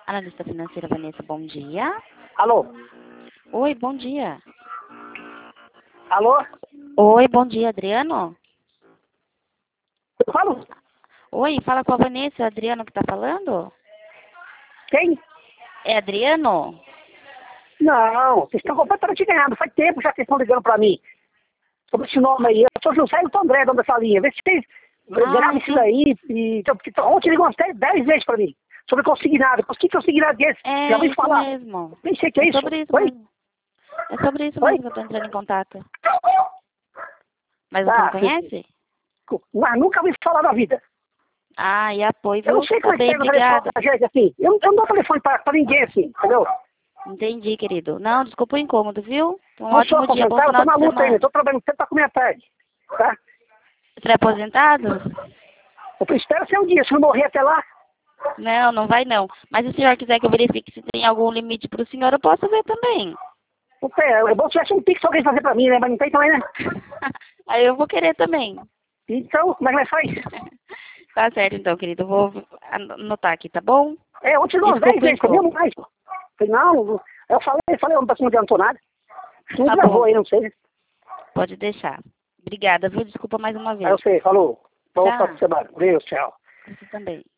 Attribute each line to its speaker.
Speaker 1: Analista financeira Vanessa, bom dia.
Speaker 2: Alô?
Speaker 1: Oi, bom dia.
Speaker 2: Alô?
Speaker 1: Oi, bom dia, Adriano?
Speaker 2: Eu falo?
Speaker 1: Oi, fala com a Vanessa, Adriano que tá falando?
Speaker 2: Quem?
Speaker 1: É Adriano?
Speaker 2: Não, vocês estão completamente enganados. Faz tempo já que vocês estão ligando pra mim. Sobre esse nome aí. Eu sou José e o Tom André, dono dessa linha. Vê se vocês gravam isso daí. Ontem ligou umas 10 vezes pra mim. Sobre consignado. Que consignado é esse?
Speaker 1: É
Speaker 2: Já ouvi
Speaker 1: isso
Speaker 2: falar.
Speaker 1: mesmo.
Speaker 2: Nem sei o que é isso.
Speaker 1: Sobre isso
Speaker 2: Oi?
Speaker 1: mesmo. É sobre isso
Speaker 2: Oi?
Speaker 1: mesmo que eu tô entrando em contato. Mas você
Speaker 2: Ah,
Speaker 1: não conhece?
Speaker 2: mas nunca ouvi falar na vida.
Speaker 1: Ah, e apoio,
Speaker 2: Eu
Speaker 1: viu?
Speaker 2: não sei
Speaker 1: Tá
Speaker 2: como é que
Speaker 1: bem,
Speaker 2: pega o telefone
Speaker 1: obrigada.
Speaker 2: da gente assim. Eu não dou telefone pra ninguém assim, entendeu?
Speaker 1: Entendi, querido. Não, desculpa o incômodo, viu? Um
Speaker 2: Não sou
Speaker 1: ótimo dia, bom
Speaker 2: aposentado, eu tô
Speaker 1: final
Speaker 2: na
Speaker 1: de
Speaker 2: luta ainda.
Speaker 1: semana.
Speaker 2: Tô trabalhando sempre pra comer a tarde. Tá?
Speaker 1: Você é aposentado?
Speaker 2: Eu espero ser um dia, se não morrer até lá.
Speaker 1: Não, não vai não. Mas se o senhor quiser que eu verifique se tem algum limite para o senhor, eu posso ver também.
Speaker 2: Puta, é bom se tivesse um pix alguém fazer pra mim, né? Mas não tem também, né?
Speaker 1: Aí eu vou querer também.
Speaker 2: Então, como é que nós faz?
Speaker 1: Tá certo então, querido. Eu vou anotar aqui, tá bom?
Speaker 2: É, ontem chegou uns 10
Speaker 1: Desculpa o
Speaker 2: vezes, sabia
Speaker 1: incômodo.
Speaker 2: mais, pô. Falei, não, eu falei, não adiantou nada. Não
Speaker 1: Tá
Speaker 2: gravou
Speaker 1: bom,
Speaker 2: aí, não sei.
Speaker 1: pode deixar. Obrigada, viu? Desculpa mais uma
Speaker 2: Aí
Speaker 1: vez.
Speaker 2: eu sei, falou. Bom
Speaker 1: Tchau.
Speaker 2: final de semana. Deus, tchau.
Speaker 1: Você também.